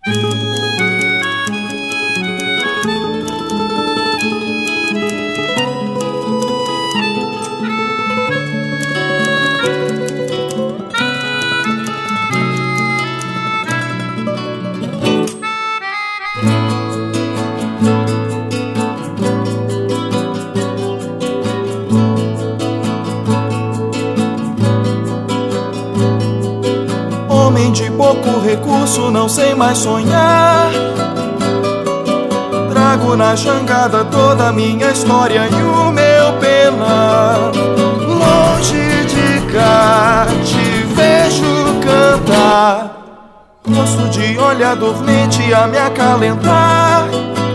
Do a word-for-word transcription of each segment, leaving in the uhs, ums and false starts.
Homem de pouco recurso, não sei mais sonhar. Trago na jangada toda a minha história e o meu penar. Longe de cá te vejo cantar, gosto de olhar dormente a me acalentar.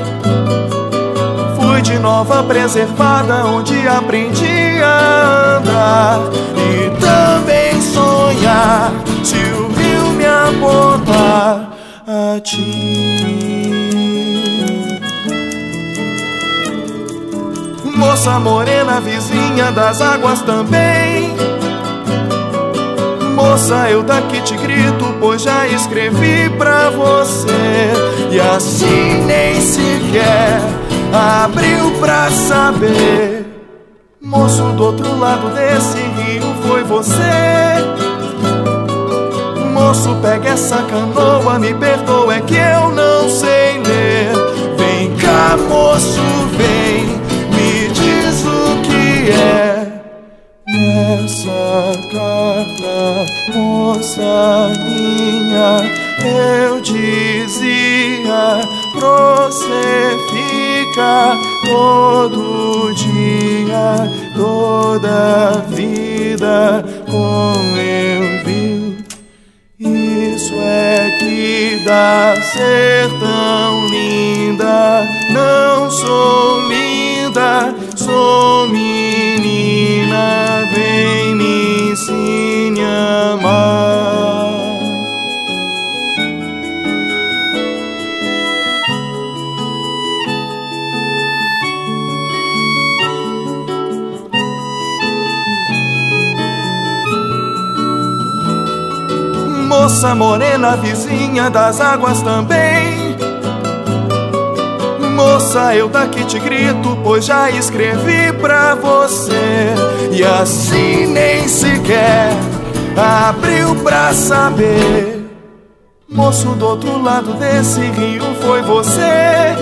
Fui de Nova Preservada, onde aprendi a andar e também sonhar. Se o rio me apontar a ti, moça morena, vizinha das águas também. Moça, eu daqui te grito, pois já escrevi pra você. E assim nem sequer abriu pra saber. Moço, do outro lado desse rio foi você. Moço, pega essa canoa, me perdoa, é que eu não sei ler. Vem cá, moço, vem, me diz o que é. Nessa carta, moça minha, eu dizia, você fica todo dia, toda vida com eu viu. Isso é que dá ser tão linda. Não sou linda, sou menina. Vem, me ensine a amar. Moça morena, vizinha das águas também. Moça, eu daqui te grito, pois já escrevi pra você. E assim nem sequer abriu pra saber. Moço, do outro lado desse rio foi você.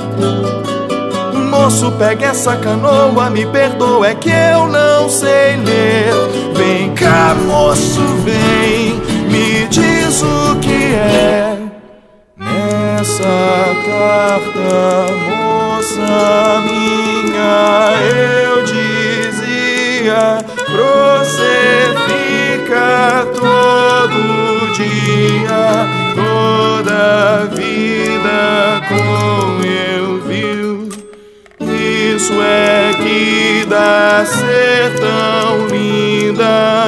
Moço, pega essa canoa, me perdoa, é que eu não sei ler. Vem cá, moço, vem, me diz o que é. Nessa carta, moça minha, eu dizia, você fica todo dia, toda vida com eu viu. Isso é que dá ser tão linda.